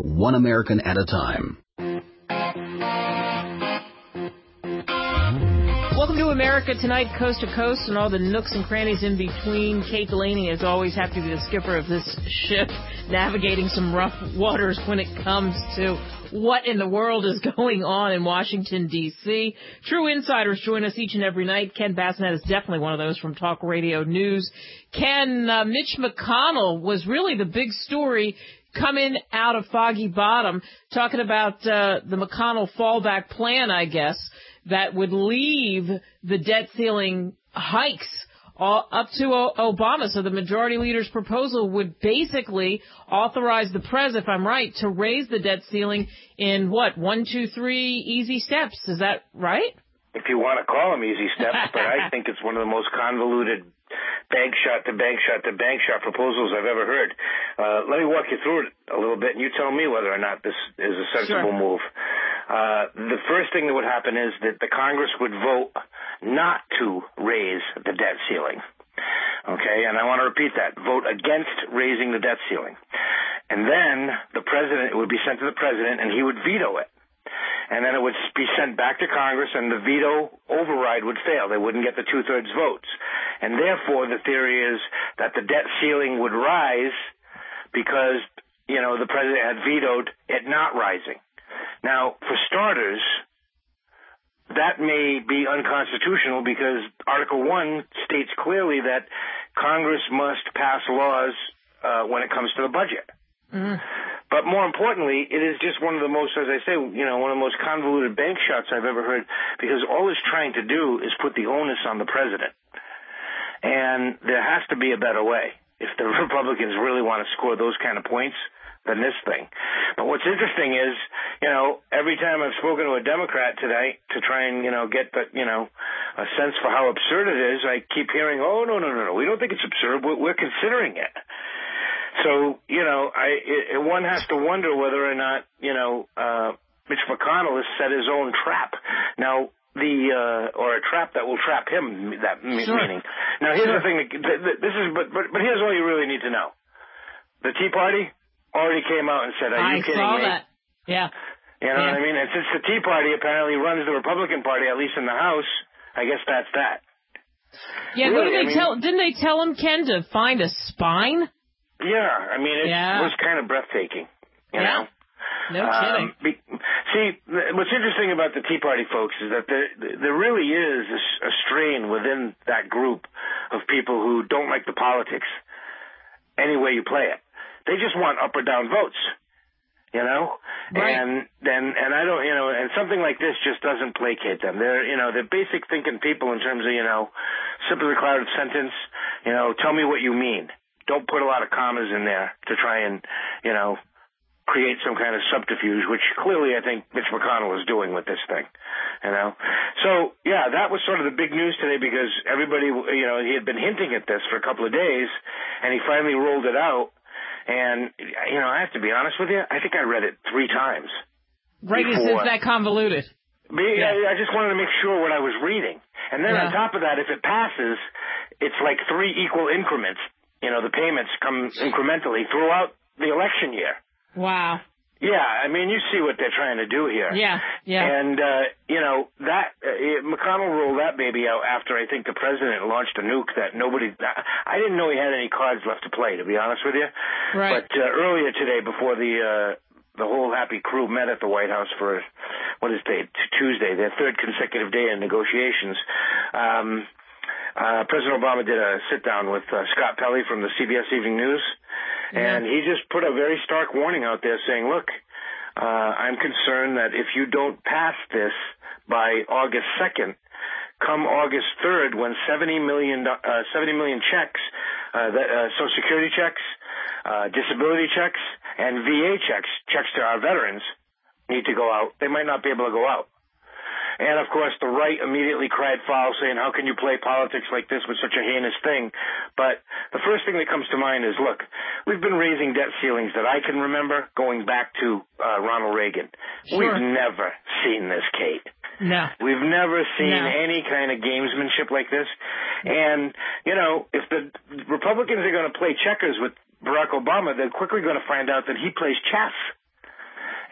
one American at a time. Welcome to America Tonight, Coast to Coast, and all the nooks and crannies in between. Kate Delaney is always happy to be the skipper of this ship, navigating some rough waters when it comes to what in the world is going on in Washington, D.C. True insiders join us each and every night. Ken Bassinet is definitely one of those from Talk Radio News. Ken, Mitch McConnell was really the big story coming out of Foggy Bottom, talking about the McConnell fallback plan, I guess, that would leave the debt ceiling hikes up to Obama. So the majority leader's proposal would basically authorize the president, if I'm right, to raise the debt ceiling in, 1, 2, 3 easy steps. Is that right? If you want to call them easy steps, but I think it's one of the most convoluted bank shot to bank shot to bank shot proposals I've ever heard. Let me walk you through it a little bit, and you tell me whether or not this is a sensible move. The first thing that would happen is that the Congress would vote not to raise the debt ceiling. Okay, and I want to repeat that. Vote against raising the debt ceiling. And then it would be sent to the president, and he would veto it. And then it would be sent back to Congress, and the veto override would fail. They wouldn't get the two-thirds votes. And therefore, the theory is that the debt ceiling would rise because, the president had vetoed it not rising. Now, for starters, that may be unconstitutional because Article 1 states clearly that Congress must pass laws when it comes to the budget. Mm-hmm. But more importantly, it is just one of the most, as I say, one of the most convoluted bank shots I've ever heard, because all it's trying to do is put the onus on the president. And there has to be a better way if the Republicans really want to score those kind of points than this thing. But what's interesting is, every time I've spoken to a Democrat today to try and, get the, a sense for how absurd it is, I keep hearing, oh, no, we don't think it's absurd. We're considering it. So, one has to wonder whether or not, Mitch McConnell has set his own trap. Now, or a trap that will trap him, meaning. Now, here's the thing, but here's all you really need to know. The Tea Party already came out and said, are you kidding me? I saw that. Yeah. You know what I mean? And since the Tea Party apparently runs the Republican Party, at least in the House, I guess that's that. Yeah, really, didn't they tell him, Ken, to find a spine? Yeah, it was kind of breathtaking, you know? No kidding. See, what's interesting about the Tea Party folks is that there really is a strain within that group of people who don't like the politics any way you play it. They just want up or down votes, Right. And I don't, and something like this just doesn't placate them. They're basic thinking people in terms of, simply declarative sentence, tell me what you mean. Don't put a lot of commas in there to try and, create some kind of subterfuge, which clearly I think Mitch McConnell is doing with this thing, So, that was sort of the big news today because everybody, he had been hinting at this for a couple of days, and he finally rolled it out. And, I have to be honest with you, I think I read it 3 times. Right, it's that convoluted. I just wanted to make sure what I was reading. And then on top of that, if it passes, it's like 3 equal increments. The payments come incrementally throughout the election year. Wow. Yeah, you see what they're trying to do here. Yeah. And, McConnell rolled that baby out after I think the president launched a nuke that I didn't know he had any cards left to play, to be honest with you. Right. But earlier today, before the whole happy crew met at the White House for, Tuesday, their 3rd consecutive day in negotiations, President Obama did a sit-down with Scott Pelley from the CBS Evening News, and he just put a very stark warning out there saying, look, I'm concerned that if you don't pass this by August 2nd, come August 3rd, when 70 million checks, Social Security checks, disability checks, and VA checks to our veterans need to go out, they might not be able to go out. And, of course, the right immediately cried foul, saying, how can you play politics like this with such a heinous thing? But the first thing that comes to mind is, look, we've been raising debt ceilings that I can remember going back to Ronald Reagan. Sure. We've never seen this, Kate. No. We've never seen any kind of gamesmanship like this. And, if the Republicans are going to play checkers with Barack Obama, they're quickly going to find out that he plays chess.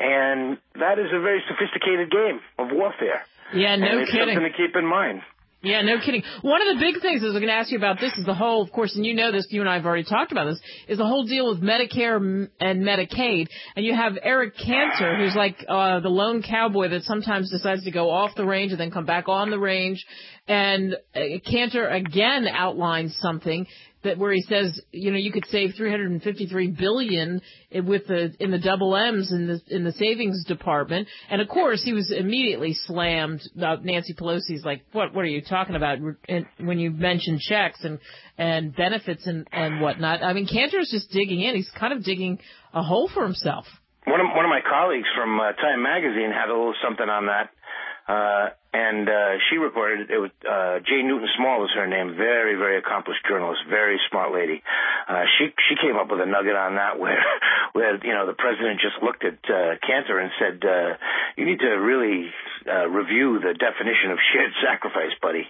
And that is a very sophisticated game of warfare. Yeah, no and it's kidding. Something to keep in mind. Yeah, no kidding. One of the big things I was going to ask you about this is the whole, of course, and you know this, you and I have already talked about this, is the whole deal with Medicare and Medicaid. And you have Eric Cantor, who's like the lone cowboy that sometimes decides to go off the range and then come back on the range. And Cantor again outlines something that where he says, you know, you could save $353 billion in the double M's in the savings department. And of course, he was immediately slammed. Nancy Pelosi's like, what are you talking about? And when you mention checks and benefits and whatnot, I mean, Cantor's just digging in. He's kind of digging a hole for himself. One of my colleagues from Time Magazine had a little something on that. And she reported it was Jay Newton Small was her name, very, very accomplished journalist, very smart lady. She came up with a nugget on that where you know the president just looked at Cantor and said, you need to really review the definition of shared sacrifice, buddy.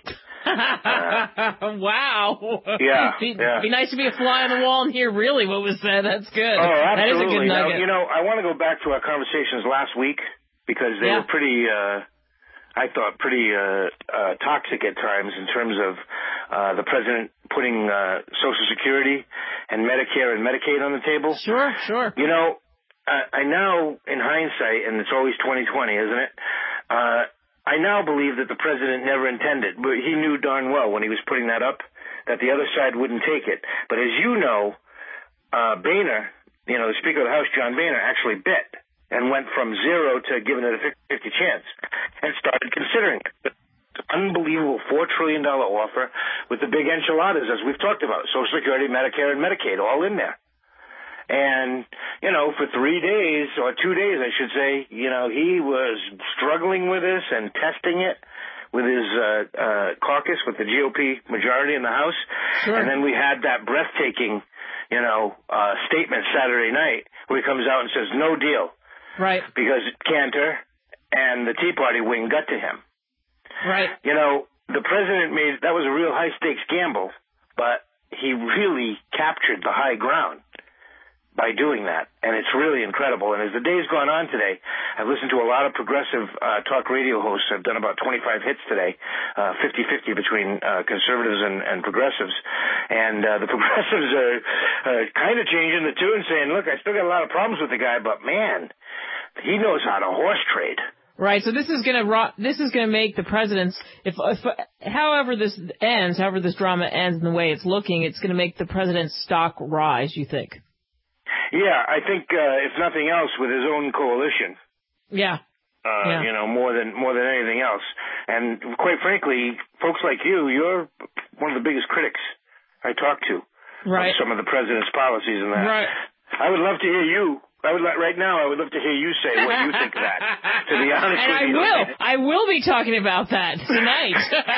Wow. Yeah, Be nice to be a fly on the wall and hear really what was said. That's good. Oh, absolutely. That is a good nugget. Now, you know, I want to go back to our conversations last week because they were pretty, I thought, pretty toxic at times in terms of the president putting Social Security and Medicare and Medicaid on the table. Sure. You know, I now, in hindsight, and it's always 2020, isn't it? I now believe that the president never intended, but he knew darn well when he was putting that up that the other side wouldn't take it. But as you know, Boehner, you know, the Speaker of the House, John Boehner, actually bet and went from zero to giving it a 50-50 chance and started considering it. Unbelievable $4 trillion offer with the big enchiladas, as we've talked about, Social Security, Medicare, and Medicaid all in there. And, you know, for 3 days, or 2 days, I should say, you know, he was struggling with this and testing it with his caucus, with the GOP majority in the House. Sure. And then we had that breathtaking, you know, statement Saturday night where he comes out and says, no deal. Right. Because Cantor and the Tea Party wing got to him. Right. You know, the president that was a real high-stakes gamble, but he really captured the high ground by doing that, and it's really incredible. And as the day's gone on today, I've listened to a lot of progressive talk radio hosts. I've done about 25 hits today, 50-50 between conservatives and progressives. And the progressives are kind of changing the tune, saying, look, I still got a lot of problems with the guy, but man, he knows how to horse trade. Right. So this is going to make the president's, however this drama ends and the way it's looking, it's going to make the president's stock rise, you think? Yeah, I think if nothing else, with his own coalition. Yeah. You know, more than anything else. And quite frankly, folks like you're one of the biggest critics I talk to of some of the president's policies and that. Right. I would love to hear you. Right now, I would love to hear you say what you think of that. To be honest with you, I will be talking about that tonight.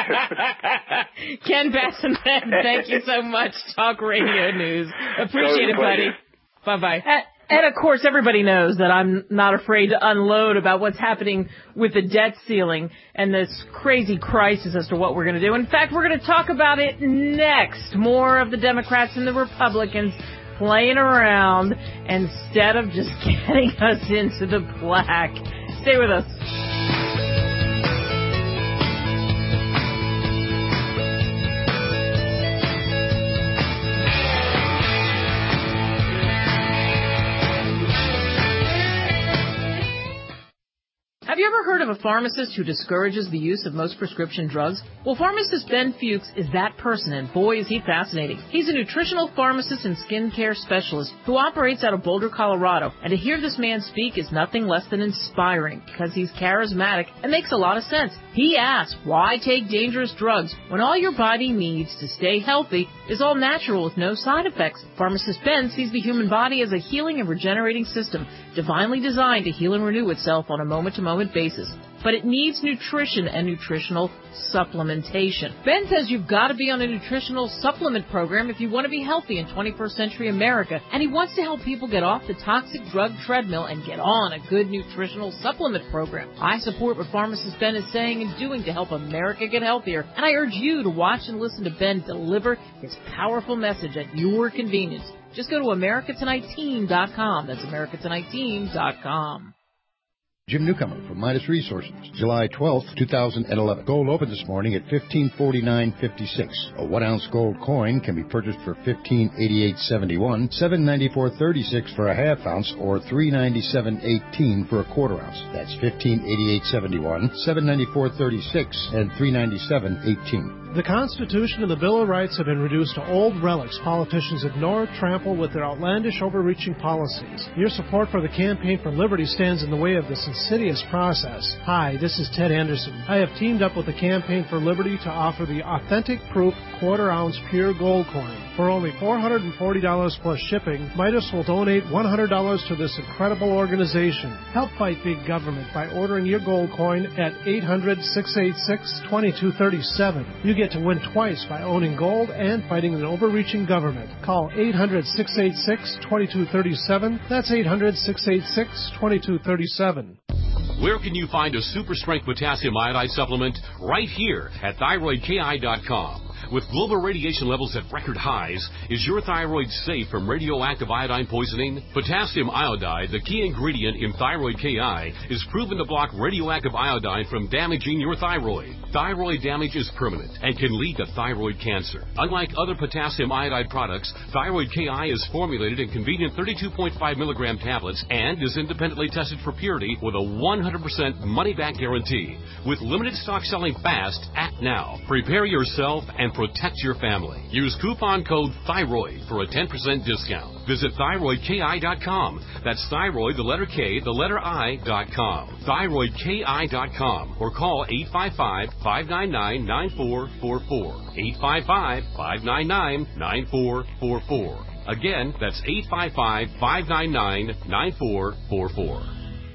Ken Bassinet, thank you so much. Talk Radio News. Appreciate it, buddy. Bye-bye. And, of course, everybody knows that I'm not afraid to unload about what's happening with the debt ceiling and this crazy crisis as to what we're going to do. In fact, we're going to talk about it next. More of the Democrats and the Republicans playing around instead of just getting us into the black. Stay with us. Have you ever heard of a pharmacist who discourages the use of most prescription drugs? Well, pharmacist Ben Fuchs is that person, and boy, is he fascinating. He's a nutritional pharmacist and skincare specialist who operates out of Boulder, Colorado, and to hear this man speak is nothing less than inspiring because he's charismatic and makes a lot of sense. He asks, why take dangerous drugs when all your body needs to stay healthy is all natural with no side effects? Pharmacist Ben sees the human body as a healing and regenerating system, divinely designed to heal and renew itself on a moment-to-moment basis. But it needs nutrition and nutritional supplementation. Ben says you've got to be on a nutritional supplement program if you want to be healthy in 21st century America, and he wants to help people get off the toxic drug treadmill and get on a good nutritional supplement program. I support what pharmacist Ben is saying and doing to help America get healthier, and I urge you to watch and listen to Ben deliver his powerful message at your convenience. Just go to AmericaTonightTeam.com. That's AmericaTonightTeam.com. Jim Newcomer from Midas Resources, July 12th, 2011. Gold opened this morning at $1549.56. A 1-ounce gold coin can be purchased for $1588.71, $794.36 for a half-ounce, or $397.18 for a quarter-ounce. That's $1588.71, $794.36, and $397.18. The Constitution and the Bill of Rights have been reduced to old relics politicians ignore, trample with their outlandish, overreaching policies. Your support for the Campaign for Liberty stands in the way of this insidious process. Hi, this is Ted Anderson. I have teamed up with the Campaign for Liberty to offer the authentic proof quarter-ounce pure gold coin. For only $440 plus shipping, Midas will donate $100 to this incredible organization. Help fight big government by ordering your gold coin at 800-686-2237. You get to win twice by owning gold and fighting an overreaching government. Call 800-686-2237. That's 800-686-2237. Where can you find a super strength potassium iodide supplement? Right here at thyroidki.com. With global radiation levels at record highs, is your thyroid safe from radioactive iodine poisoning? Potassium iodide, the key ingredient in Thyroid KI, is proven to block radioactive iodine from damaging your thyroid. Thyroid damage is permanent and can lead to thyroid cancer. Unlike other potassium iodide products, Thyroid KI is formulated in convenient 32.5 milligram tablets and is independently tested for purity with a 100% money-back guarantee. With limited stock selling fast, act now. Prepare yourself and protect your family. Use coupon code THYROID for a 10% discount. Visit thyroidki.com. That's thyroid, the letter K, the letter I.com. Thyroidki.com or call 855-599-9444. 855-599-9444. Again, that's 855-599-9444.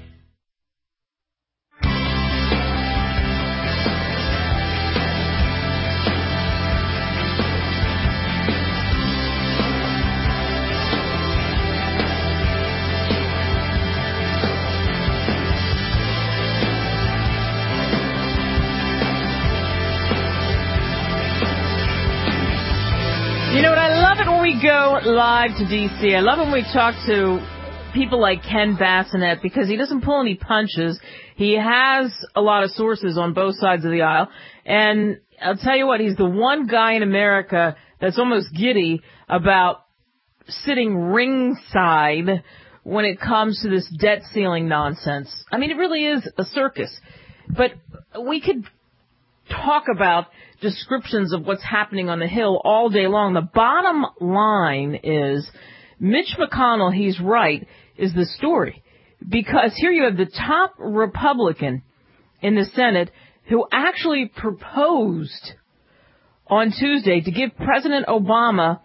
You know what? I love it when we go live to D.C. I love when we talk to people like Ken Bassinet because he doesn't pull any punches. He has a lot of sources on both sides of the aisle. And I'll tell you what, he's the one guy in America that's almost giddy about sitting ringside when it comes to this debt ceiling nonsense. I mean, it really is a circus. But we could talk about descriptions of what's happening on the Hill all day long. The bottom line is Mitch McConnell, he's right, is the story. Because here you have the top Republican in the Senate who actually proposed on Tuesday to give President Obama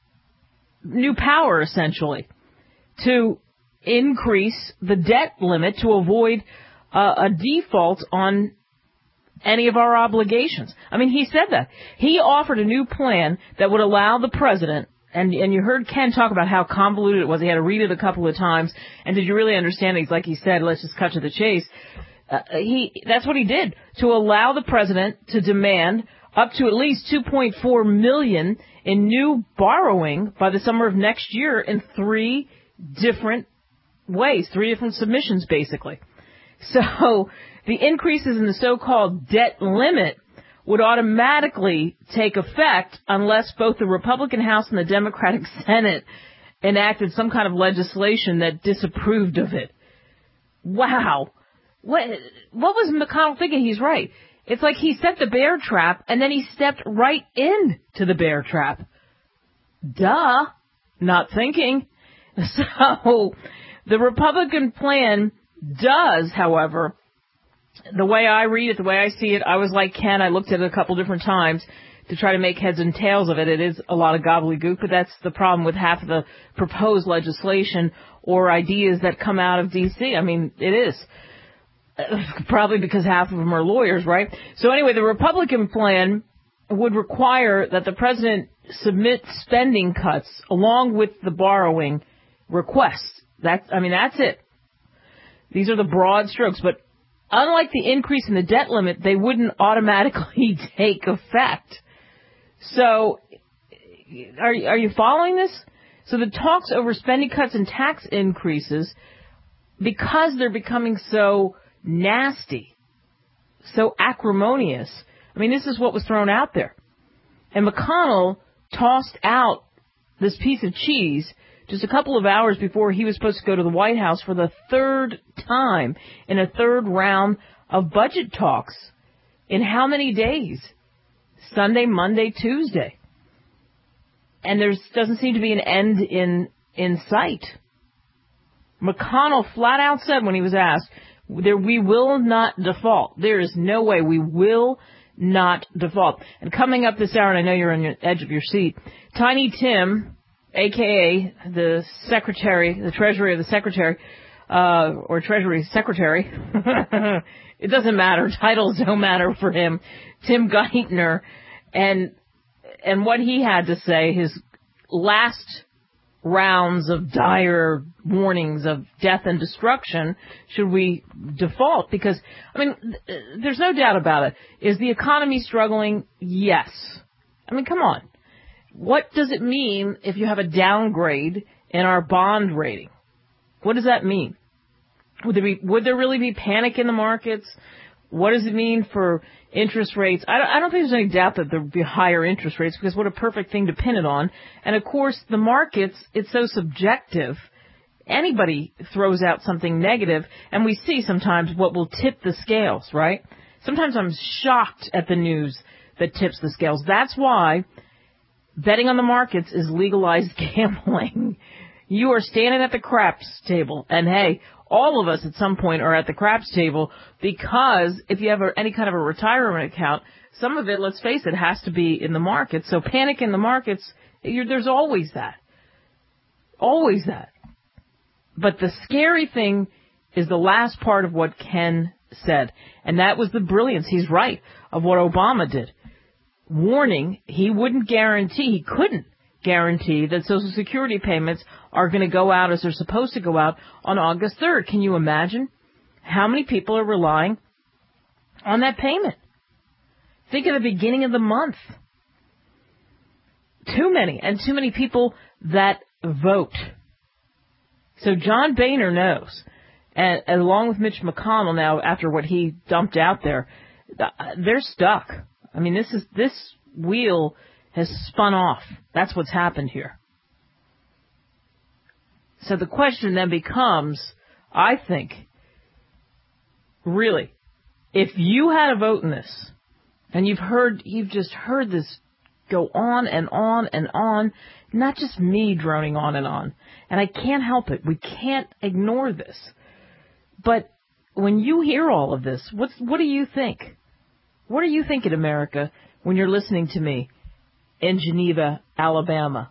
new power, essentially, to increase the debt limit to avoid a default on any of our obligations. I mean, he said that. He offered a new plan that would allow the president, and you heard Ken talk about how convoluted it was. He had to read it a couple of times. And did you really understand it? Like he said, let's just cut to the chase. That's what he did, to allow the president to demand up to at least $2.4 million in new borrowing by the summer of next year in 3 different ways, 3 different submissions, basically. So the increases in the so-called debt limit would automatically take effect unless both the Republican House and the Democratic Senate enacted some kind of legislation that disapproved of it. Wow. What was McConnell thinking? He's right. It's like he set the bear trap and then he stepped right into the bear trap. Duh. Not thinking. So the Republican plan does, however, the way I read it, the way I see it, I was like Ken. I looked at it a couple different times to try to make heads and tails of it. It is a lot of gobbledygook, but that's the problem with half of the proposed legislation or ideas that come out of D.C. I mean, it is. Probably because half of them are lawyers, right? So anyway, the Republican plan would require that the president submit spending cuts along with the borrowing requests. That's it. These are the broad strokes, but unlike the increase in the debt limit, they wouldn't automatically take effect. So, are you following this? So the talks over spending cuts and tax increases because they're becoming so nasty, so acrimonious. I mean, this is what was thrown out there. And McConnell tossed out this piece of cheese just a couple of hours before he was supposed to go to the White House for the third time in a third round of budget talks. In how many days? Sunday, Monday, Tuesday. And there doesn't seem to be an end in sight. McConnell flat out said when he was asked, we will not default. There is no way we will not default. And coming up this hour, and I know you're on the edge of your seat, Tiny Tim, a.k.a. the Secretary, the Treasury of the Secretary, or Treasury Secretary, it doesn't matter. Titles don't matter for him. Tim Geithner, and what he had to say, his last rounds of dire warnings of death and destruction, should we default? Because, I mean, there's no doubt about it. Is the economy struggling? Yes. I mean, come on. What does it mean if you have a downgrade in our bond rating? What does that mean? Would there really be panic in the markets? What does it mean for interest rates? I don't think there's any doubt that there would be higher interest rates, because what a perfect thing to pin it on. And, of course, the markets, it's so subjective. Anybody throws out something negative, and we see sometimes what will tip the scales, right? Sometimes I'm shocked at the news that tips the scales. That's why betting on the markets is legalized gambling. You are standing at the craps table, and, hey, all of us at some point are at the craps table, because if you have any kind of a retirement account, some of it, let's face it, has to be in the markets. So panic in the markets, there's always that. Always that. But the scary thing is the last part of what Ken said, and that was the brilliance, he's right, of what Obama did. Warning, he couldn't guarantee that Social Security payments are going to go out as they're supposed to go out on August 3rd. Can you imagine how many people are relying on that payment? Think of the beginning of the month. Too many people that vote. So John Boehner knows, and along with Mitch McConnell now, after what he dumped out there, they're stuck. I mean, this wheel has spun off. That's what's happened here. So the question then becomes, I think, really, if you had a vote in this, and you've just heard this go on and on and on, not just me droning on, and I can't help it. We can't ignore this. But when you hear all of this, what do you think? What are you thinking, America, when you're listening to me in Geneva, Alabama,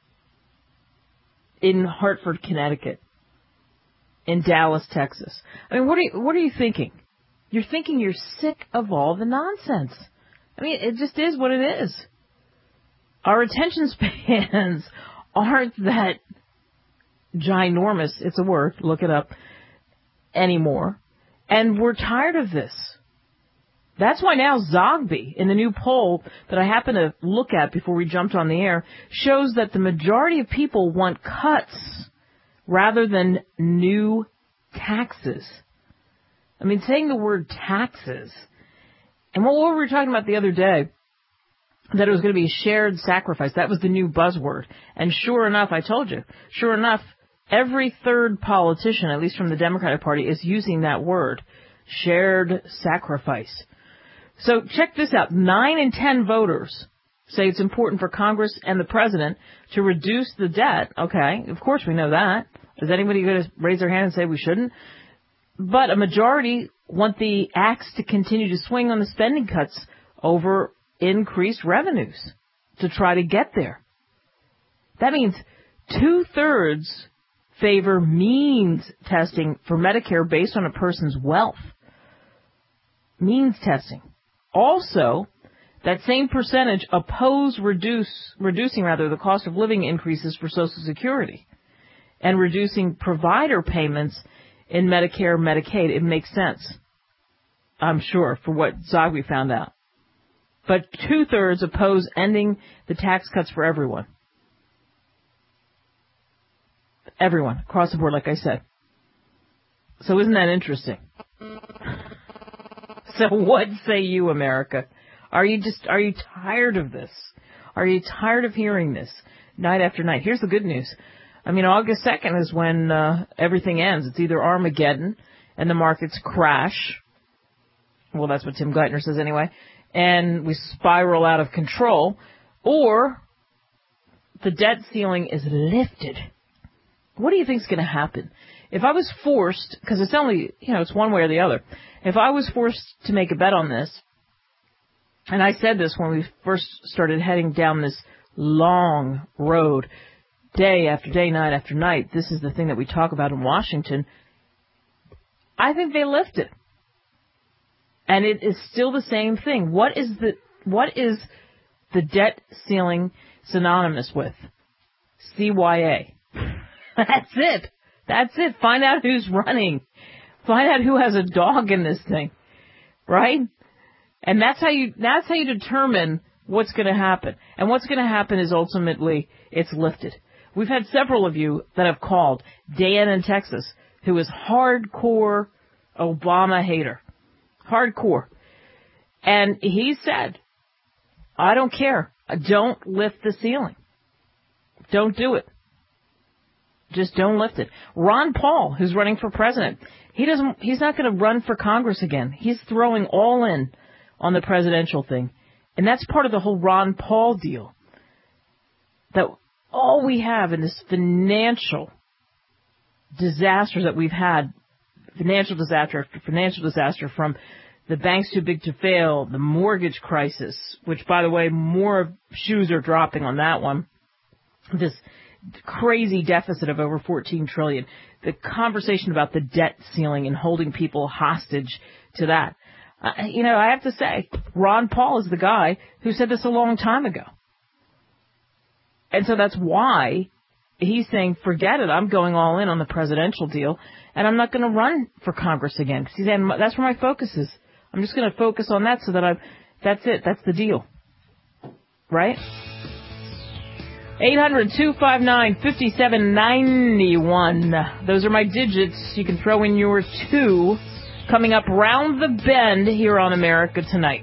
in Hartford, Connecticut, in Dallas, Texas? I mean, what are you thinking? You're thinking you're sick of all the nonsense. I mean, it just is what it is. Our attention spans aren't that ginormous, it's a word, look it up, anymore. And we're tired of this. That's why now Zogby, in the new poll that I happened to look at before we jumped on the air, shows that the majority of people want cuts rather than new taxes. I mean, saying the word taxes, and what we were talking about the other day, that it was going to be a shared sacrifice. That was the new buzzword. And sure enough, I told you, sure enough, every third politician, at least from the Democratic Party, is using that word, shared sacrifice. So check this out. 9 in 10 voters say it's important for Congress and the president to reduce the debt. Okay, of course we know that. Is anybody going to raise their hand and say we shouldn't? But a majority want the axe to continue to swing on the spending cuts over increased revenues to try to get there. That means 2/3 favor means testing for Medicare based on a person's wealth. Means testing. Also, that same percentage oppose reducing the cost of living increases for Social Security and reducing provider payments in Medicare, Medicaid. It makes sense, I'm sure, for what Zogby found out. But 2/3 oppose ending the tax cuts for everyone. Everyone, across the board, like I said. So isn't that interesting? So what say you, America? Are you tired of this? Are you tired of hearing this night after night? Here's the good news. I mean, August 2nd is when everything ends. It's either Armageddon and the markets crash. Well, that's what Tim Geithner says anyway. And we spiral out of control. Or the debt ceiling is lifted. What do you think is going to happen? If I was forced, because it's only, it's one way or the other. If I was forced to make a bet on this, and I said this when we first started heading down this long road, day after day, night after night, this is the thing that we talk about in Washington, I think they lift it. And it is still the same thing. What is the debt ceiling synonymous with? CYA. That's it. That's it. Find out who's running. Find out who has a dog in this thing. Right? And that's how you determine what's going to happen. And what's going to happen is ultimately it's lifted. We've had several of you that have called. Dan in Texas, who is hardcore Obama hater. Hardcore. And he said, I don't care. Don't lift the ceiling. Don't do it. Just don't lift it. Ron Paul, who's running for president, he's not going to run for Congress again. He's throwing all in on the presidential thing. And that's part of the whole Ron Paul deal. That all we have in this financial disasters that we've had, financial disaster after financial disaster, from the banks too big to fail, the mortgage crisis, which, by the way, more shoes are dropping on that one, this crazy deficit of over $14 trillion, the conversation about the debt ceiling and holding people hostage to that. I have to say, Ron Paul is the guy who said this a long time ago. And so that's why he's saying, forget it, I'm going all in on the presidential deal, and I'm not going to run for Congress again. Because he's saying, that's where my focus is. I'm just going to focus on that so that that's it, that's the deal. Right? 800-259-5791. Those are my digits. You can throw in your 2. Coming up round the bend here on America Tonight.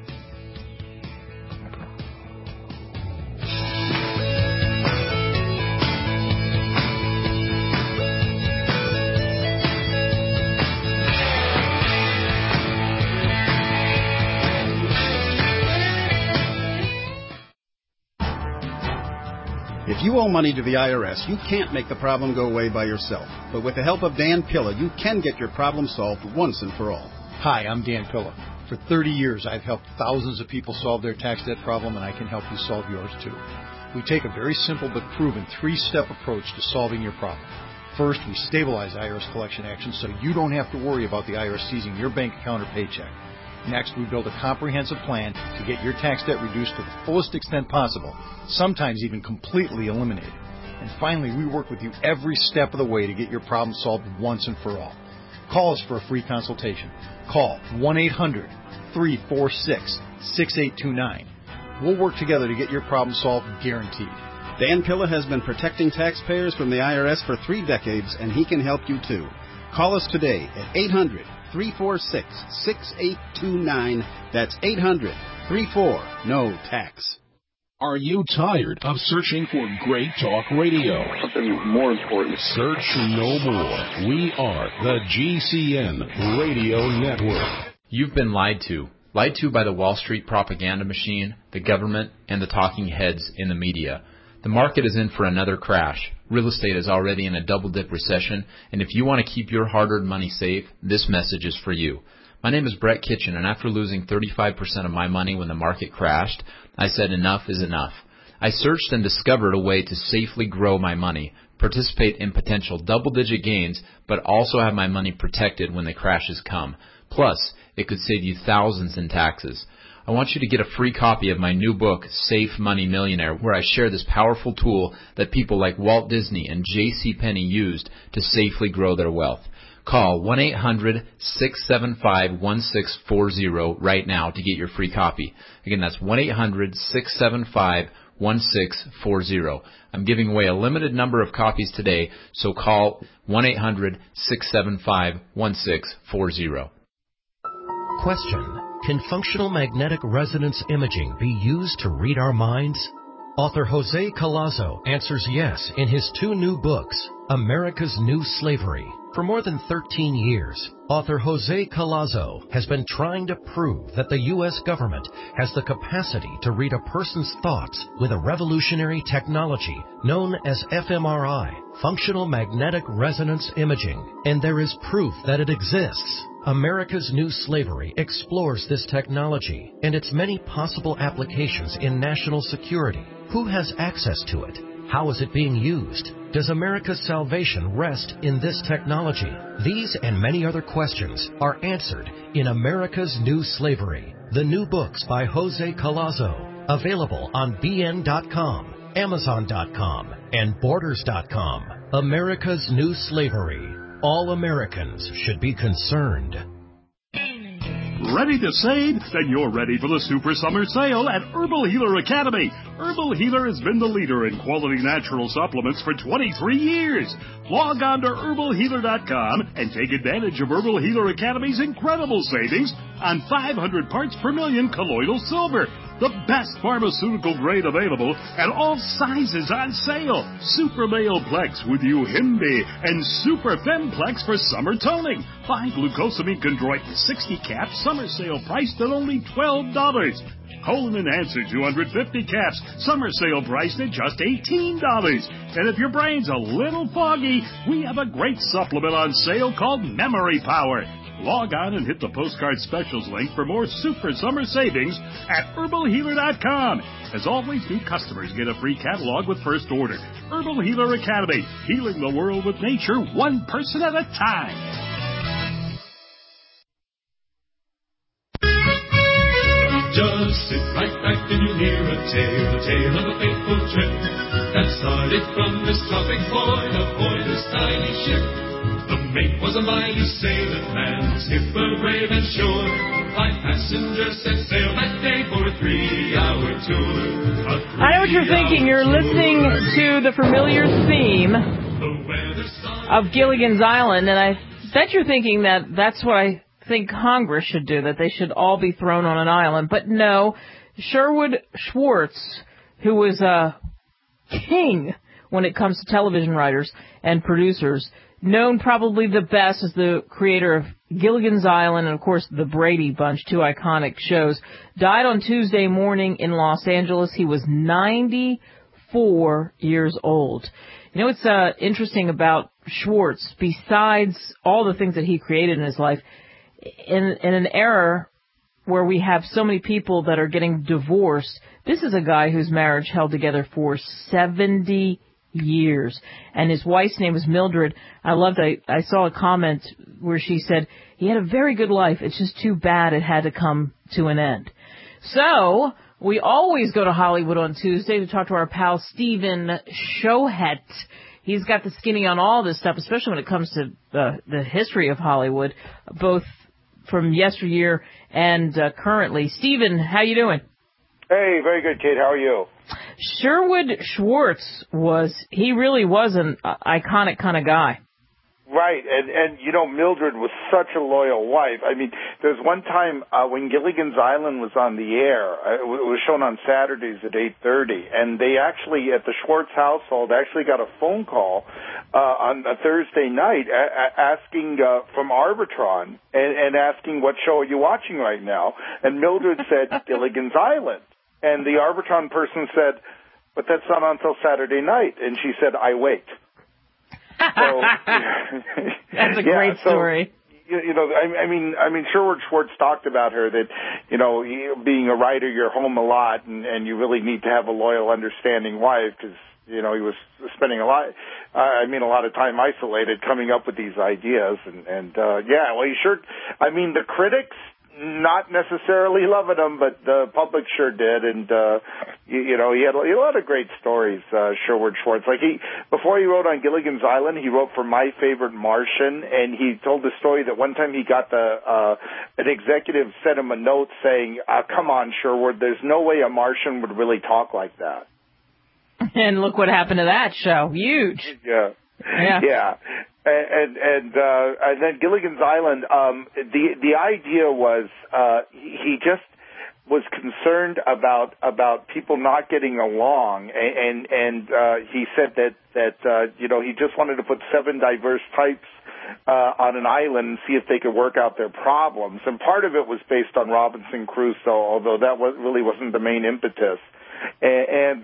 If you owe money to the IRS, you can't make the problem go away by yourself. But with the help of Dan Pilla, you can get your problem solved once and for all. Hi, I'm Dan Pilla. For 30 years, I've helped thousands of people solve their tax debt problem, and I can help you solve yours too. We take a very simple but proven 3-step approach to solving your problem. First, we stabilize IRS collection actions so you don't have to worry about the IRS seizing your bank account or paycheck. Next, we build a comprehensive plan to get your tax debt reduced to the fullest extent possible, sometimes even completely eliminated. And finally, we work with you every step of the way to get your problem solved once and for all. Call us for a free consultation. Call 1-800-346-6829. We'll work together to get your problem solved, guaranteed. Dan Pilla has been protecting taxpayers from the IRS for 3 decades, and he can help you too. Call us today at 800-346-6829. That's 800-34-NO-TAX. Are you tired of searching for great talk radio? Something more important. Search no more. We are the GCN Radio Network. You've been lied to. Lied to by the Wall Street propaganda machine, the government, and the talking heads in the media. The market is in for another crash. Real estate is already in a double-dip recession, and if you want to keep your hard-earned money safe, this message is for you. My name is Brett Kitchen, and after losing 35% of my money when the market crashed, I said enough is enough. I searched and discovered a way to safely grow my money, participate in potential double-digit gains, but also have my money protected when the crashes come. Plus, it could save you thousands in taxes. I want you to get a free copy of my new book, Safe Money Millionaire, where I share this powerful tool that people like Walt Disney and J.C. Penney used to safely grow their wealth. Call 1-800-675-1640 right now to get your free copy. Again, that's 1-800-675-1640. I'm giving away a limited number of copies today, so call 1-800-675-1640. Question: can functional magnetic resonance imaging be used to read our minds? Author Jose Collazo answers yes in his 2 new books, America's New Slavery. For more than 13 years, author Jose Collazo has been trying to prove that the U.S. government has the capacity to read a person's thoughts with a revolutionary technology known as fMRI, functional magnetic resonance imaging, and there is proof that it exists. America's New Slavery explores this technology and its many possible applications in national security. Who has access to it? How is it being used? Does America's salvation rest in this technology? These and many other questions are answered in America's New Slavery, the new books by Jose Collazo, available on BN.com, Amazon.com, and Borders.com. America's New Slavery. All Americans should be concerned. Ready to save? Then you're ready for the Super Summer Sale at Herbal Healer Academy. Herbal Healer has been the leader in quality natural supplements for 23 years. Log on to herbalhealer.com and take advantage of Herbal Healer Academy's incredible savings on 500 parts per million colloidal silver, the best pharmaceutical grade available, and all sizes on sale. Super Male Plex with Uhimbi and Super Femplex for summer toning. 5 glucosamine chondroitin 60 caps, summer sale priced at only $12. Colon Enhancer 250 caps, summer sale priced at just $18. And if your brain's a little foggy, we have a great supplement on sale called Memory Power. Log on and hit the postcard specials link for more super summer savings at herbalhealer.com. As always, new customers get a free catalog with first order. Herbal Healer Academy, healing the world with nature, one person at a time. Just sit right back and you'll hear a tale of a fateful trip that started from this tropic point aboard this tiny ship. The mate was a mighty sailor man, skipper brave and sure. 5 passengers set sail that day for a 3-hour tour. I know what you're thinking. You're listening to the familiar theme of Gilligan's Island, and I bet you're thinking that that's what I think Congress should do, that they should all be thrown on an island. But no, Sherwood Schwartz, who was a king when it comes to television writers and producers, known probably the best as the creator of Gilligan's Island and, of course, the Brady Bunch, 2 iconic shows, died on Tuesday morning in Los Angeles. He was 94 years old. You know what's interesting about Schwartz, besides all the things that he created in his life, in an era where we have so many people that are getting divorced, this is a guy whose marriage held together for 70 years. And his wife's name was Mildred. I saw a comment where she said, he had a very good life. It's just too bad it had to come to an end. So we always go to Hollywood on Tuesday to talk to our pal Stephen Shohet. He's got the skinny on all this stuff, especially when it comes to the history of Hollywood, both from yesteryear and currently. Stephen, how you doing? Hey, very good, Kate. How are you? Sherwood Schwartz he really was an iconic kind of guy. Right, and you know, Mildred was such a loyal wife. I mean, there's one time when Gilligan's Island was on the air, it was shown on Saturdays at 8:30, and they actually, at the Schwartz household, actually got a phone call on a Thursday night asking from Arbitron and asking, what show are you watching right now? And Mildred said, Gilligan's Island. And the Arbitron person said, but that's not until Saturday night. And she said, I wait. So, that's a great story. You know, I mean, Sherwood Schwartz talked about her that, you know, being a writer, you're home a lot, and you really need to have a loyal, understanding wife because, you know, he was spending a lot of time isolated coming up with these ideas. And well, he sure, I mean, the critics not necessarily loving him, but the public sure did. And, you know, he had a lot of great stories, Sherwood Schwartz. Like before he wrote on Gilligan's Island, he wrote for My Favorite Martian, and he told the story that one time he got an executive sent him a note saying, come on, Sherwood, there's no way a Martian would really talk like that. And look what happened to that show. Huge. Yeah. And then Gilligan's Island. The idea was he just was concerned about people not getting along, and he said that he just wanted to put 7 diverse types on an island and see if they could work out their problems. And part of it was based on Robinson Crusoe, although that really wasn't the main impetus. And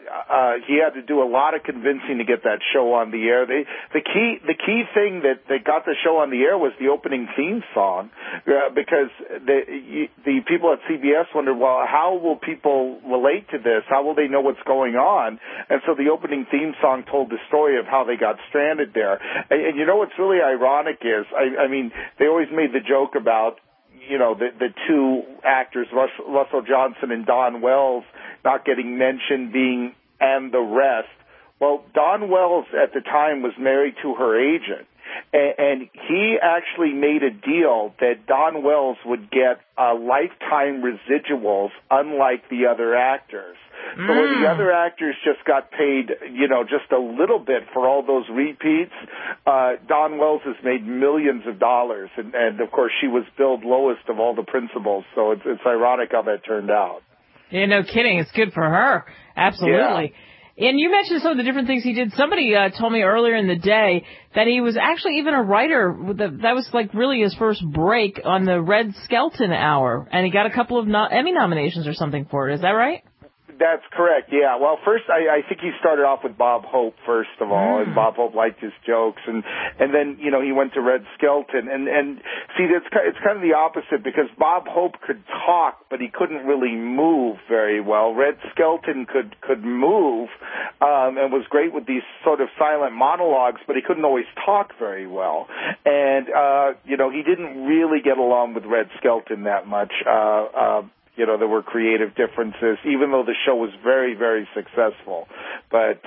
he had to do a lot of convincing to get that show on the air. The key thing that got the show on the air was the opening theme song, because the people at CBS wondered, well, how will people relate to this? How will they know what's going on? And so the opening theme song told the story of how they got stranded there. And you know what's really ironic is, I mean, they always made the joke about, the 2 actors, Russell Johnson and Don Wells, not getting mentioned being and the rest. Well, Don Wells at the time was married to her agent, and he actually made a deal that Don Wells would get lifetime residuals, unlike the other actors. So where the other actors just got paid, just a little bit for all those repeats, Don Wells has made millions of dollars, and of course she was billed lowest of all the principals. So it's ironic how that turned out. Yeah, no kidding. It's good for her. Absolutely. Yeah. And you mentioned some of the different things he did. Somebody told me earlier in the day that he was actually even a writer. That was like really his first break on the Red Skelton Hour, and he got a couple of Emmy nominations or something for it. Is that right? That's correct, yeah. Well, first, I think he started off with Bob Hope, first of all, and Bob Hope liked his jokes, and then, he went to Red Skelton, and see, it's kind of the opposite, because Bob Hope could talk, but he couldn't really move very well. Red Skelton could move, and was great with these sort of silent monologues, but he couldn't always talk very well. And, he didn't really get along with Red Skelton that much. There were creative differences, even though the show was very, very successful. But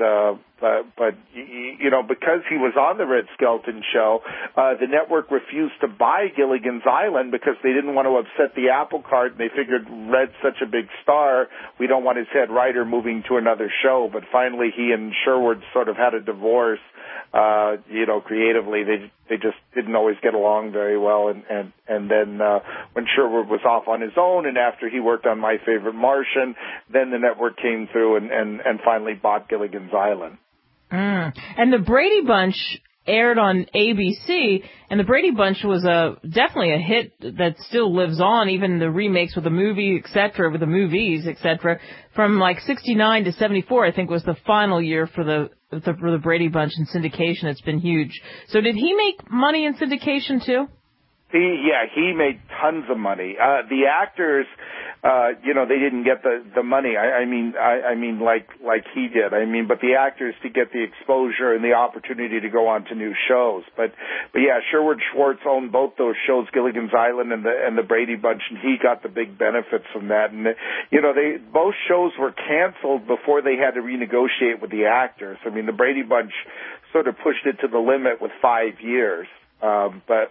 because he was on the Red Skelton show, the network refused to buy Gilligan's Island because they didn't want to upset the apple cart, and they figured Red's such a big star, we don't want his head writer moving to another show. But finally, he and Sherwood sort of had a divorce. Creatively, they just didn't always get along very well. And then when Sherwood was off on his own, and after he worked on My Favorite Martian, then the network came through and finally bought Gilligan's Island. And the Brady Bunch aired on ABC, and the Brady Bunch was definitely a hit that still lives on, even the remakes with the movie, etc., with the movies, etc. From like 69 to 74, I think was the final year for the Brady Bunch in syndication. It's been huge. So did he make money in syndication too? He made tons of money. The actors, they didn't get the money. I mean, like he did. I mean, but the actors to get the exposure and the opportunity to go on to new shows. But yeah, Sherwood Schwartz owned both those shows, Gilligan's Island and the Brady Bunch, and he got the big benefits from that. And both shows were canceled before they had to renegotiate with the actors. I mean, the Brady Bunch sort of pushed it to the limit with 5 years. I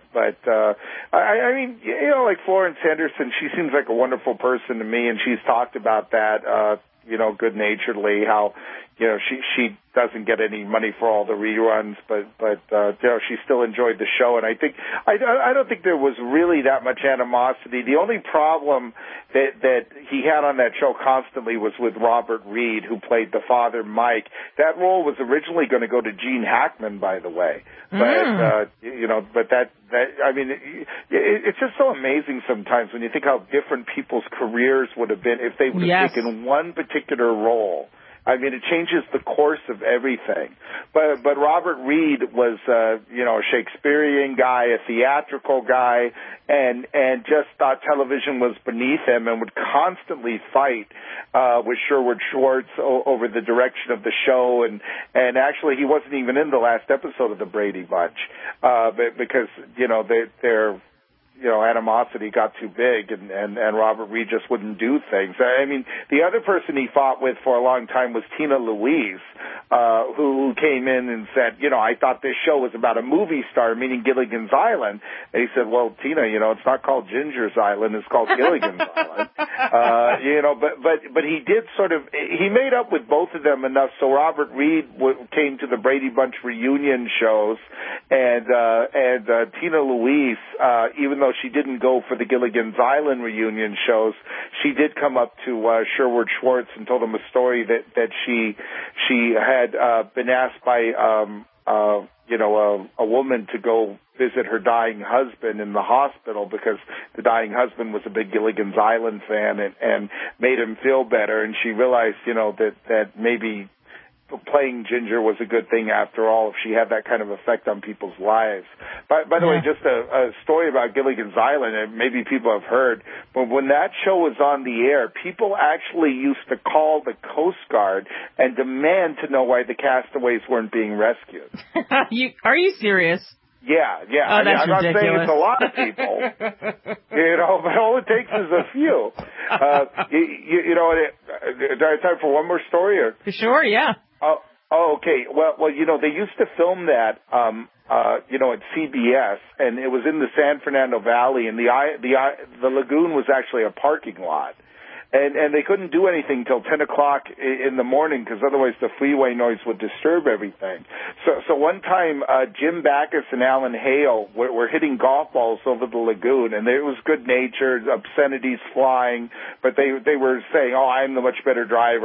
mean, like Florence Henderson, she seems like a wonderful person to me, and she's talked about that, good-naturedly, how, she doesn't get any money for all the reruns, but she still enjoyed the show, and I don't think there was really that much animosity. The only problem that he had on that show constantly was with Robert Reed, who played the father, Mike. That role was originally going to go to Gene Hackman, by the way, but it's just so amazing sometimes when you think how different people's careers would have been if they would have taken one particular role. I mean, it changes the course of everything. But Robert Reed was, a Shakespearean guy, a theatrical guy, and just thought television was beneath him and would constantly fight with Sherwood Schwartz over the direction of the show. And actually, he wasn't even in the last episode of the Brady Bunch because, they're animosity got too big, and Robert Reed just wouldn't do things. I mean, the other person he fought with for a long time was Tina Louise, who came in and said, I thought this show was about a movie star, meaning Gilligan's Island. And he said, well, Tina, it's not called Ginger's Island, it's called Gilligan's Island. But he did he made up with both of them enough so Robert Reed came to the Brady Bunch reunion shows, and Tina Louise, even though she didn't go for the Gilligan's Island reunion shows, she did come up to Sherwood Schwartz and told him a story that she had been asked by a woman to go visit her dying husband in the hospital because the dying husband was a big Gilligan's Island fan and made him feel better, and she realized that maybe playing Ginger was a good thing after all if she had that kind of effect on people's lives. By the way, just a story about Gilligan's Island, and maybe people have heard, but when that show was on the air, people actually used to call the Coast Guard and demand to know why the castaways weren't being rescued. Are you serious? Yeah. Oh, that's I'm not ridiculous. saying it's a lot of people, but all it takes is a few. Do I have time for one more story? Or? Sure, yeah. Oh, okay. Well, they used to film that, at CBS, and it was in the San Fernando Valley, and the lagoon was actually a parking lot. And they couldn't do anything till 10 o'clock in the morning because otherwise the freeway noise would disturb everything. So one time, Jim Backus and Alan Hale were hitting golf balls over the lagoon, and it was good-natured, obscenities flying, but they were saying, oh, I'm the much better driver,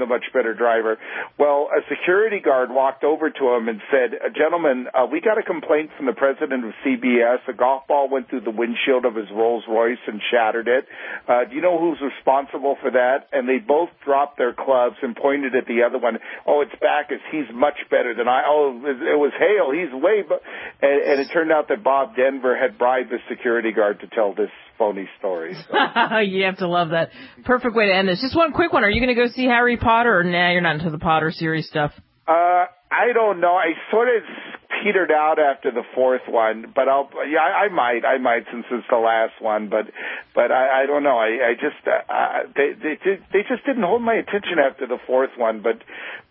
Well, a security guard walked over to him and said, gentlemen, we got a complaint from the president of CBS. A golf ball went through the windshield of his Rolls Royce and shattered it. Do you know who's responsible for that? And they both dropped their clubs and pointed at the other one. Oh, it's Backus. He's much better than I. Oh, it was Hale. He's way. And it turned out that Bob Denver had bribed the security guard to tell this phony story. So. You have to love that. Perfect way to end this. Just one quick one. Are you going to go see Harry Potter, or nah, you're not into the Potter series stuff? I don't know. I sort of petered out after the fourth one, but I might since it's the last one, but I don't know. I just they just didn't hold my attention after the fourth one, but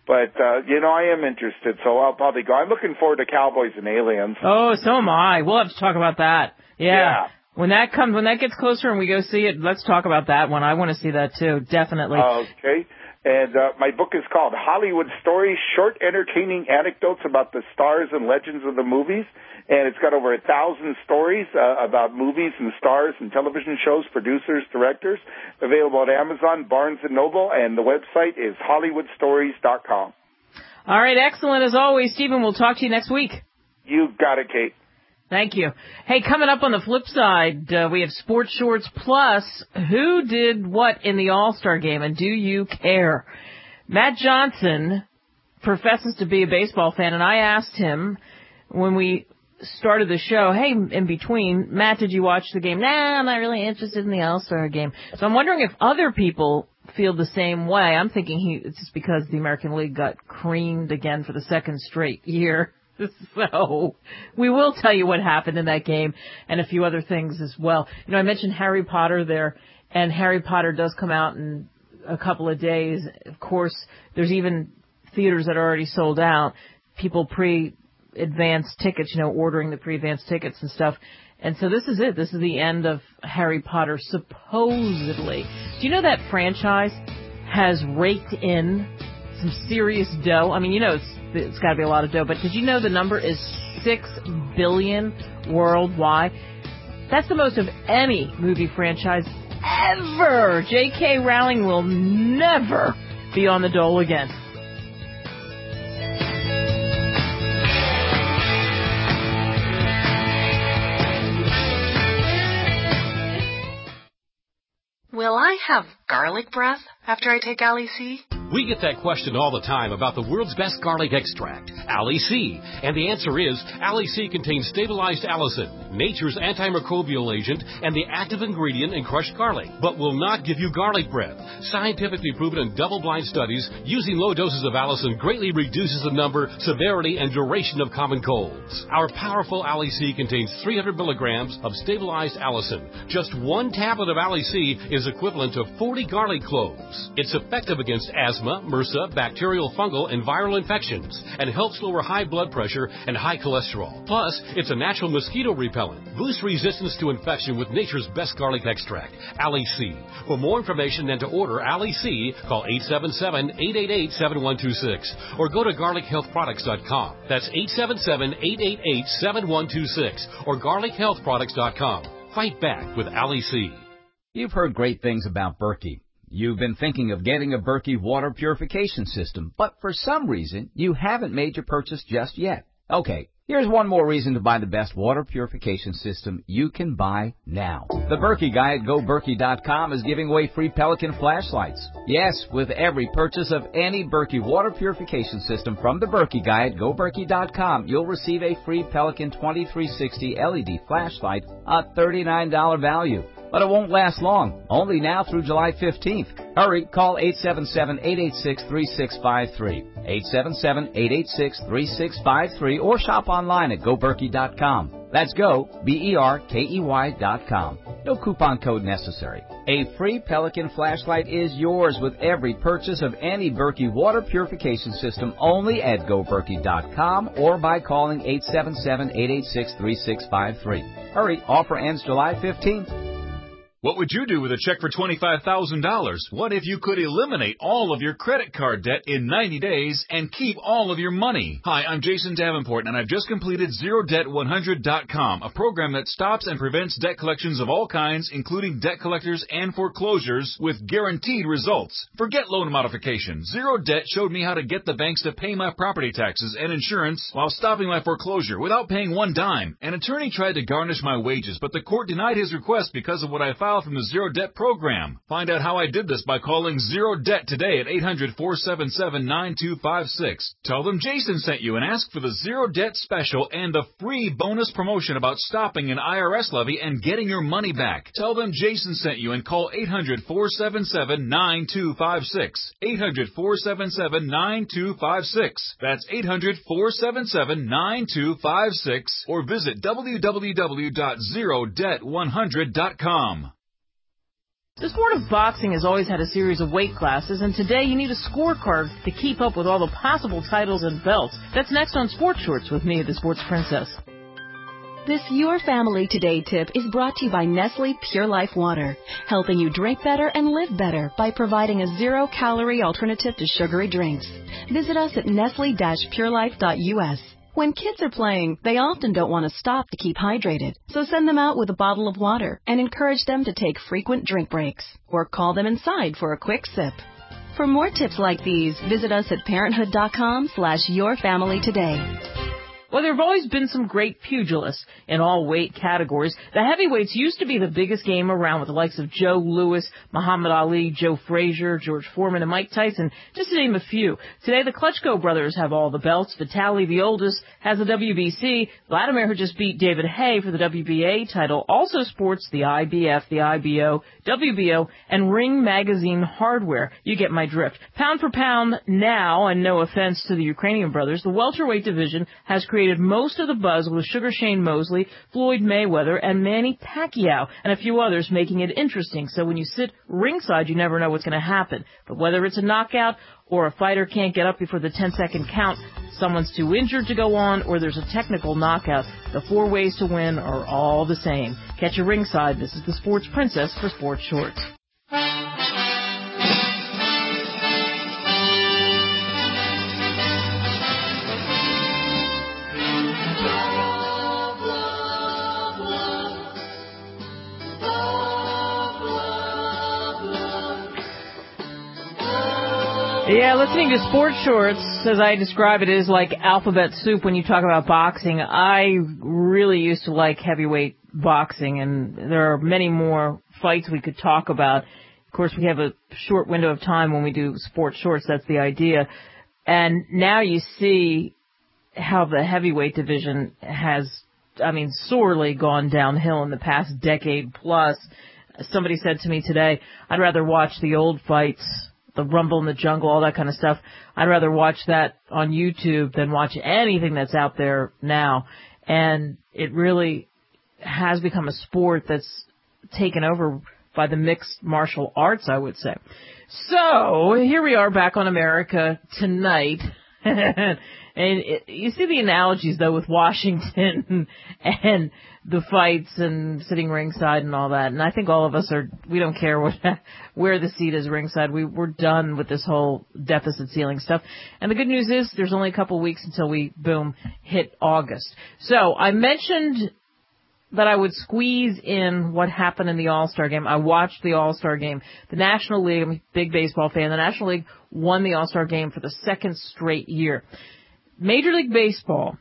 I am interested, so I'll probably go. I'm looking forward to Cowboys and Aliens. Oh, so am I. We'll have to talk about that. Yeah. When that gets closer and we go see it, let's talk about that one. I want to see that too, definitely. Okay. And my book is called Hollywood Stories, Short Entertaining Anecdotes About the Stars and Legends of the Movies. And it's got over 1,000 stories about movies and stars and television shows, producers, directors. Available at Amazon, Barnes & Noble, and the website is HollywoodStories.com. All right, excellent as always. Stephen, we'll talk to you next week. You got it, Kate. Thank you. Hey, coming up on the flip side, we have Sports Shorts Plus. Who did what in the All-Star game, and do you care? Matt Johnson professes to be a baseball fan, and I asked him when we started the show, hey, in between, Matt, did you watch the game? Nah, I'm not really interested in the All-Star game. So I'm wondering if other people feel the same way. I'm thinking it's just because the American League got creamed again for the second straight year. So we will tell you what happened in that game and a few other things as well. I mentioned Harry Potter there, and Harry Potter does come out in a couple of days. Of course, there's even theaters that are already sold out. People pre-advance tickets, ordering the pre-advance tickets and stuff. And so this is it. This is the end of Harry Potter, supposedly. Do you know that franchise has raked in some serious dough? I mean, it's got to be a lot of dough, but did you know the number is $6 billion worldwide? That's the most of any movie franchise ever. J.K. Rowling will never be on the dole again. Will I have garlic breath after I take Ali C? We get that question all the time about the world's best garlic extract, Ali C. And the answer is, Ali C contains stabilized allicin, nature's antimicrobial agent, and the active ingredient in crushed garlic, but will not give you garlic breath. Scientifically proven in double-blind studies, using low doses of allicin greatly reduces the number, severity, and duration of common colds. Our powerful Ali C contains 300 milligrams of stabilized allicin. Just one tablet of Ali C is equivalent to 40 garlic cloves. It's effective against asthma, MRSA, bacterial, fungal, and viral infections, and helps lower high blood pressure and high cholesterol. Plus, it's a natural mosquito repellent. Boost resistance to infection with nature's best garlic extract, Ali C. For more information and to order Ali C, call 877-888-7126 or go to garlichealthproducts.com. That's 877-888-7126 or garlichealthproducts.com. Fight back with Ali C. You've heard great things about Berkey. You've been thinking of getting a Berkey water purification system, but for some reason, you haven't made your purchase just yet. Okay, here's one more reason to buy the best water purification system you can buy now. The Berkey guy at GoBerkey.com is giving away free Pelican flashlights. Yes, with every purchase of any Berkey water purification system from the Berkey guy at GoBerkey.com, you'll receive a free Pelican 2360 LED flashlight, a $39 value. But it won't last long, only now through July 15th. Hurry, call 877-886-3653, 877-886-3653, or shop online at GoBerkey.com. That's go, BERKEY.com. No coupon code necessary. A free Pelican flashlight is yours with every purchase of any Berkey water purification system only at GoBerkey.com or by calling 877-886-3653. Hurry, offer ends July 15th. What would you do with a check for $25,000? What if you could eliminate all of your credit card debt in 90 days and keep all of your money? Hi, I'm Jason Davenport, and I've just completed ZeroDebt100.com, a program that stops and prevents debt collections of all kinds, including debt collectors and foreclosures, with guaranteed results. Forget loan modification. Zero Debt showed me how to get the banks to pay my property taxes and insurance while stopping my foreclosure without paying one dime. An attorney tried to garnish my wages, but the court denied his request because of what I filed from the Zero Debt program. Find out how I did this by calling Zero Debt today at 800-477-9256. Tell them Jason sent you and ask for the Zero Debt special and the free bonus promotion about stopping an IRS levy and getting your money back. Tell them Jason sent you and call 800-477-9256. 800-477-9256. That's 800-477-9256 or visit www.zerodebt100.com. The sport of boxing has always had a series of weight classes, and today you need a scorecard to keep up with all the possible titles and belts. That's next on Sports Shorts with me, the Sports Princess. This Your Family Today tip is brought to you by Nestle Pure Life Water, helping you drink better and live better by providing a zero-calorie alternative to sugary drinks. Visit us at nestle-purelife.us. When kids are playing, they often don't want to stop to keep hydrated, so send them out with a bottle of water and encourage them to take frequent drink breaks, or call them inside for a quick sip. For more tips like these, visit us at parenthood.com/yourfamilytoday. Well, there have always been some great pugilists in all weight categories. The heavyweights used to be the biggest game around with the likes of Joe Louis, Muhammad Ali, Joe Frazier, George Foreman, and Mike Tyson, just to name a few. Today, the Klitschko brothers have all the belts. Vitaly, the oldest, has the WBC. Vladimir, who just beat David Haye for the WBA title, also sports the IBF, the IBO, WBO, and Ring Magazine hardware. You get my drift. Pound for pound now, and no offense to the Ukrainian brothers, the welterweight division has created most of the buzz with Sugar Shane Mosley, Floyd Mayweather, and Manny Pacquiao, and a few others making it interesting. So when you sit ringside, you never know what's going to happen. But whether it's a knockout or a fighter can't get up before the 10-second count, someone's too injured to go on, or there's a technical knockout, the 4 ways to win are all the same. Catch you ringside. This is the Sports Princess for Sports Shorts. Yeah, listening to Sports Shorts, as I describe it, is like alphabet soup when you talk about boxing. I really used to like heavyweight boxing, and there are many more fights we could talk about. Of course, we have a short window of time when we do sports shorts. That's the idea. And now you see how the heavyweight division has, sorely gone downhill in the past decade plus. Somebody said to me today, I'd rather watch the old fights, the Rumble in the Jungle, all that kind of stuff. I'd rather watch that on YouTube than watch anything that's out there now. And it really has become a sport that's taken over by the mixed martial arts, I would say. So here we are back on America Tonight. And you see the analogies, though, with Washington and the fights and sitting ringside and all that. And I think all of us we don't care where the seat is ringside. We're done with this whole deficit ceiling stuff. And the good news is there's only a couple weeks until we, boom, hit August. So I mentioned that I would squeeze in what happened in the All-Star game. I watched the All-Star game. The National League, I'm a big baseball fan, the National League won the All-Star game for the second straight year. Major League Baseball,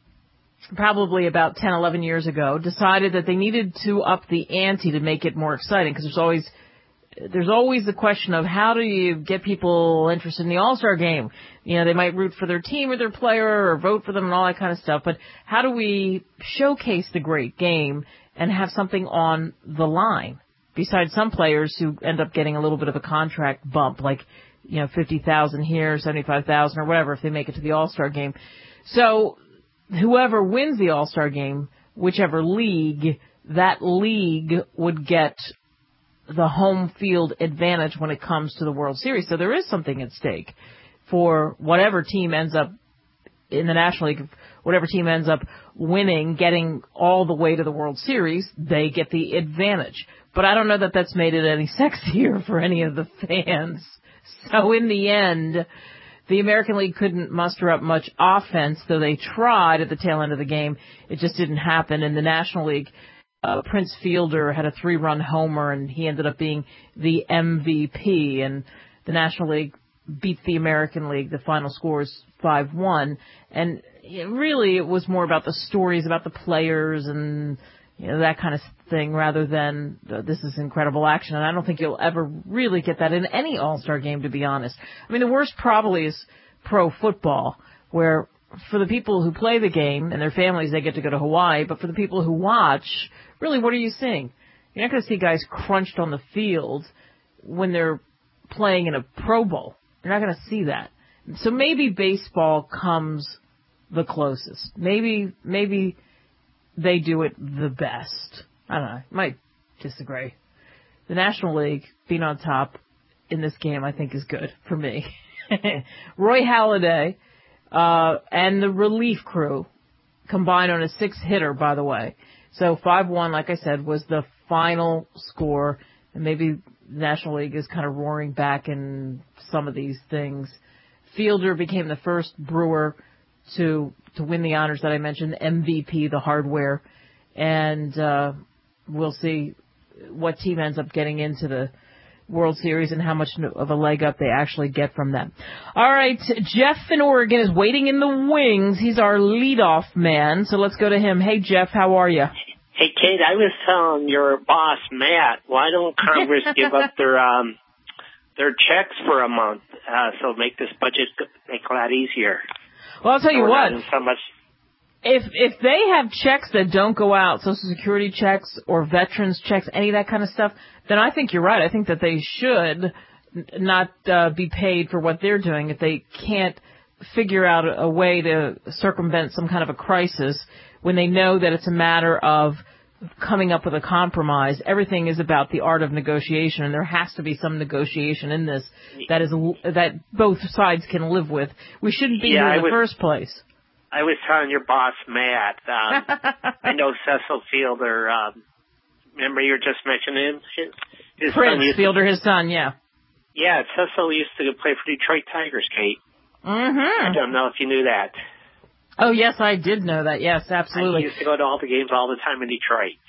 probably about 10, 11 years ago, decided that they needed to up the ante to make it more exciting, because there's always the question of how do you get people interested in the All-Star game? They might root for their team or their player or vote for them and all that kind of stuff, but how do we showcase the great game and have something on the line? Besides some players who end up getting a little bit of a contract bump, like, $50,000 here, $75,000 or whatever if they make it to the All-Star game. So whoever wins the All-Star game, whichever league, that league would get the home field advantage when it comes to the World Series. So there is something at stake for whatever team ends up in the National League, whatever team ends up winning, getting all the way to the World Series, they get the advantage. But I don't know that that's made it any sexier for any of the fans. So in the end, the American League couldn't muster up much offense, though they tried at the tail end of the game. It just didn't happen. In the National League, Prince Fielder had a 3-run homer, and he ended up being the MVP. And the National League beat the American League. The final score is 5-1. And it was more about the stories, about the players and that kind of thing, rather than this is incredible action. And I don't think you'll ever really get that in any All-Star game, to be honest. The worst probably is pro football, where for the people who play the game and their families, they get to go to Hawaii. But for the people who watch, really, what are you seeing? You're not going to see guys crunched on the field when they're playing in a Pro Bowl. You're not going to see that. So maybe baseball comes the closest. Maybe they do it the best. I don't know. I might disagree. The National League being on top in this game, I think, is good for me. Roy Halladay and the relief crew combined on a 6-hitter, by the way. So 5-1, like I said, was the final score. And maybe the National League is kind of roaring back in some of these things. Fielder became the first Brewer to win the honors that I mentioned, MVP, the hardware. And we'll see what team ends up getting into the World Series and how much of a leg up they actually get from them. All right, Jeff in Oregon is waiting in the wings. He's our leadoff man, so let's go to him. Hey, Jeff, how are you? Hey, Kate, I was telling your boss, Matt, why don't Congress give up their checks for a month so make this budget make a lot easier? Well, I'll tell you what. So much. If they have checks that don't go out, Social Security checks or veterans checks, any of that kind of stuff, then I think you're right. I think that they should not be paid for what they're doing if they can't figure out a way to circumvent some kind of a crisis when they know that it's a matter of coming up with a compromise. Everything is about the art of negotiation, and there has to be some negotiation in this that both sides can live with. We shouldn't be here in the first place. I was telling your boss, Matt, I know Cecil Fielder, remember you were just mentioning him? His Prince Fielder, his son, yeah. Yeah, Cecil used to play for Detroit Tigers, Kate. Mm-hmm. I don't know if you knew that. Oh, yes, I did know that. Yes, absolutely. I used to go to all the games all the time in Detroit.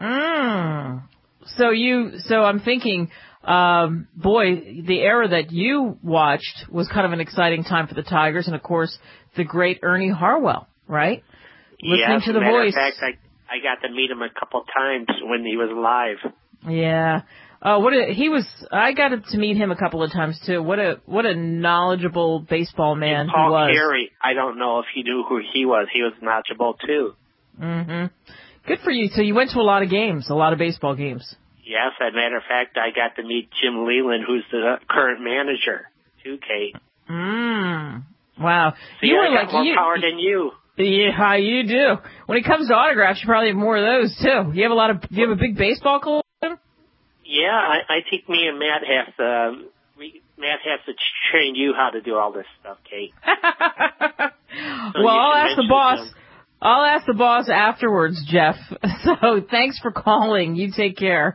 So I'm thinking, boy, the era that you watched was kind of an exciting time for the Tigers, and of course, the great Ernie Harwell, right? Listening to The Voice. In fact, I got to meet him a couple times when he was alive. Yeah. I got to meet him a couple of times too. What a knowledgeable baseball man he was. Paul Carey, I don't know if he knew who he was. He was knowledgeable too. Mhm. Good for you. So you went to a lot of games, a lot of baseball games. Yes, as a matter of fact, I got to meet Jim Leland, who's the current manager, too, Kate. Wow. See, you were I got more power than you. Yeah, you do. When it comes to autographs, you probably have more of those too. You have do you have a big baseball collection? Yeah, I think me and Matt have to train you how to do all this stuff, Kate. Well, I'll ask the boss. I'll ask the boss afterwards, Jeff. So thanks for calling. You take care.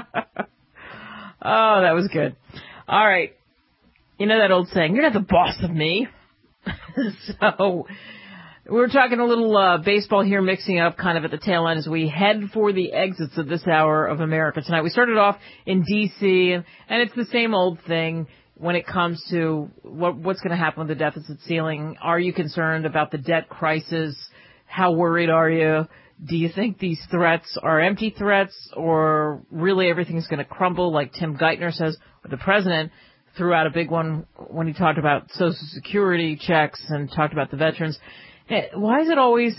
Oh, that was good. All right. You know that old saying, you're not the boss of me. So we're talking a little baseball here, mixing up kind of at the tail end as we head for the exits of this hour of America Tonight. We started off in D.C., and it's the same old thing when it comes to what's going to happen with the deficit ceiling. Are you concerned about the debt crisis? How worried are you? Do you think these threats are empty threats, or really everything's going to crumble like Tim Geithner says? Or the president threw out a big one when he talked about Social Security checks and talked about the veterans. Why is it always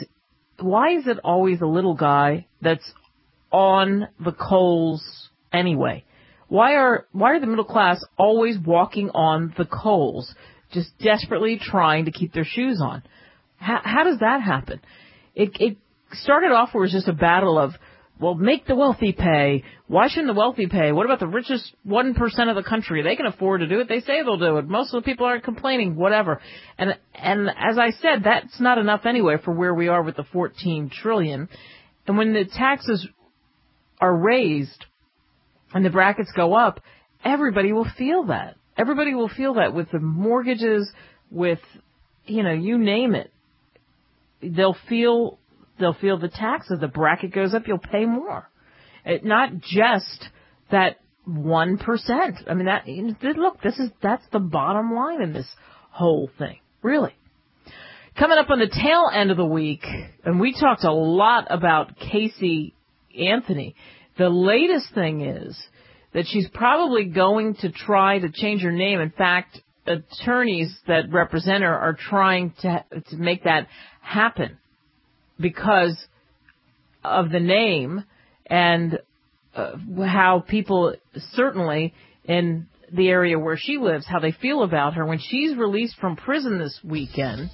the little guy that's on the coals anyway? Why are the middle class always walking on the coals, just desperately trying to keep their shoes on? How does that happen? It started off where it was just a battle of, well, make the wealthy pay. Why shouldn't the wealthy pay? What about the richest 1% of the country? They can afford to do it. They say they'll do it. Most of the people aren't complaining, whatever. And as I said, that's not enough anyway for where we are with the $14 trillion. And when the taxes are raised and the brackets go up, everybody will feel that. Everybody will feel that with the mortgages, with, you name it. They'll feel the taxes. The bracket goes up, you'll pay more. Not just that 1%. I mean, that's the bottom line in this whole thing, really. Coming up on the tail end of the week, and we talked a lot about Casey Anthony. The latest thing is that she's probably going to try to change her name. In fact, attorneys that represent her are trying to make that happen because of the name and how people, certainly in the area where she lives, how they feel about her. When she's released from prison this weekend,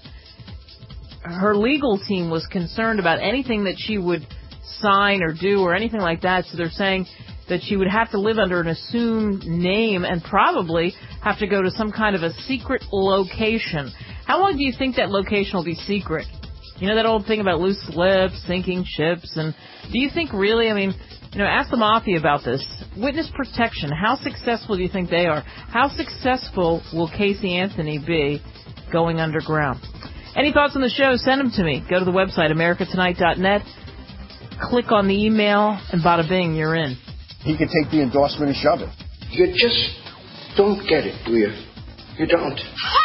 her legal team was concerned about anything that she would sign or do or anything like that. So they're saying that she would have to live under an assumed name and probably have to go to some kind of a secret location. How long do you think that location will be secret? You know that old thing about loose lips, sinking ships, and do you think really, ask the Mafia about this. Witness protection, how successful do you think they are? How successful will Casey Anthony be going underground? Any thoughts on the show, send them to me. Go to the website, americatonight.net, click on the email, and bada bing, you're in. He could take the endorsement and shove it. You just don't get it, do you? You don't.